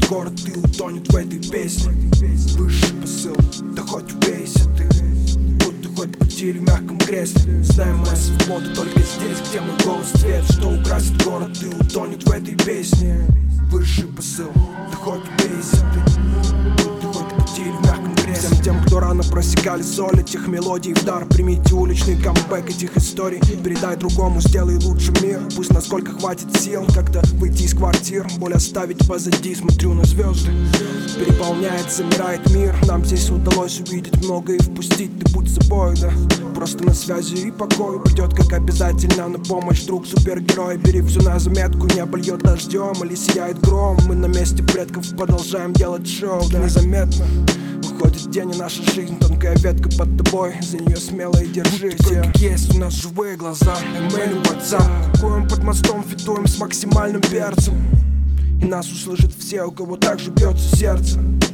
город и утонет в этой песне. Высший посыл, да хоть убейся ты, будь ты хоть потери в мягком кресле. Знаем, моя свобода только здесь, где мой голос цвет, что украсит город и утонет в этой песне. Высший посыл, да хоть убейся ты, будь ты хоть потери в мягком кресле. Всем тем, кто рано просекали соль этих мелодий в дар, примите уличный камбэк этих историй, передай другому, сделай лучше мир. Пусть насколько хватит сил как-то выйти из квартир, боль оставить позади. Смотрю на звезды, переполняет, замирает мир. Нам здесь удалось увидеть много и впустить. Ты будь собой, да, просто на связи и покой придет как обязательно на помощь друг супергерой. Бери все на заметку, небо льет дождем или сияет гром. Мы на месте предков продолжаем делать шоу, да незаметно уходит день, и наша жизнь тонкая ветка под тобой, за нее смело и держись. Такой, как есть, у нас живые глаза, эмейль, WhatsApp. Какой под мостом фитуем с максимальным перцем, и нас услышат все, у кого так же бьется сердце.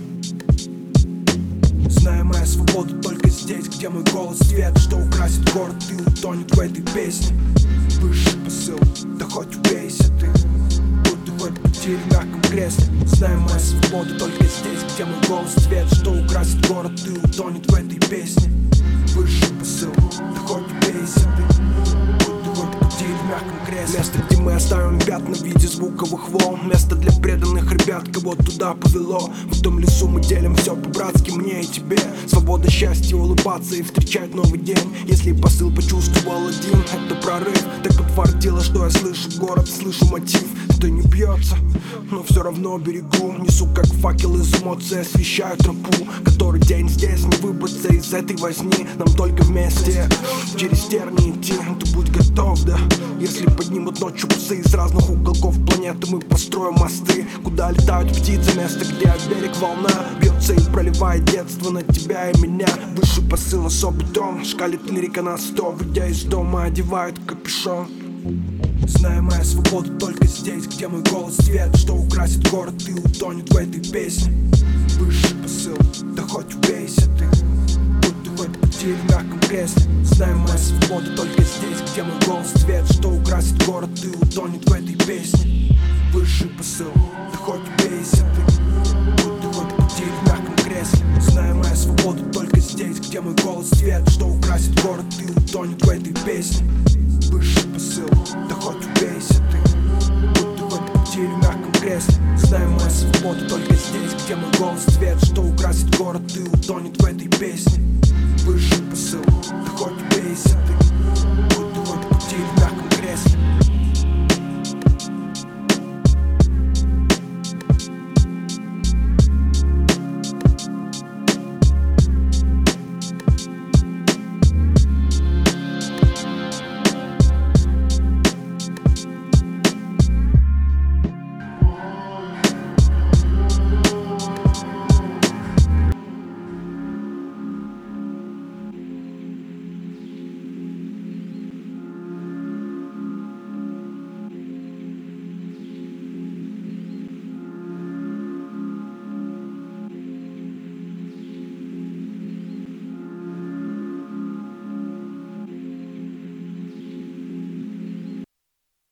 Знаю, моя свобода только здесь, где мой голос цвет, что украсит город и утонет в этой песне. Высший посыл, да хоть убейся ты, будь ты хоть потери в мягком кресле. Знаю, моя свобода только здесь, где мой голос цвет, что украсит город и утонет в этой песне. Высший посыл, да хоть убейся ты, будь ты хоть потери в мягком кресле. Место, где мы оставим пятна в виде звуковых волн, место для преданных ребят, кого туда повело. В том лесу мы делим все по-братски, мне и тебе. Свобода, счастье, улыбаться и встречать новый день. Если посыл почувствовал один, это прорыв. Так подтвердило, что я слышу город, слышу мотив. Это не бьется, но все равно берегу. Несу как факел из эмоций, освещаю тропу. Который день здесь, не выбраться из этой возни. Нам только вместе через тернии идти. Ты будь готов, да. Если поднимут ночью псы из разных уголков планеты, мы построим мосты, куда летают птицы. Место, где от берег волна бьется и проливает детство на тебя и меня. Высший посыл особый дом, шкалит лирика на 100. Выйдя из дома, одевают капюшон. Знаю, моя свобода только здесь, где мой голос цвет, что украсит город и утонет в этой песне. Высший посыл, да хоть убейся ты, будь ты хоть потери в мягком кресле. Знаю, моя свобода только здесь, где мой голос цвет, что украсит город и утонет в этой песне. Высший посыл, да хоть убейся ты, будь ты хоть потери в мягком кресле. Знаю, моя свобода только здесь, где мой голос цвет, что украсит город и утонет в этой песне. Высший посыл, да хоть убейся ты, будь ты хоть потери в мягком кресле. Знаю, моя свобода только здесь, где мой голос цвет, что украсит город и утонет в этой песне. Высший посыл, да хоть убейся ты, будь ты хоть потери в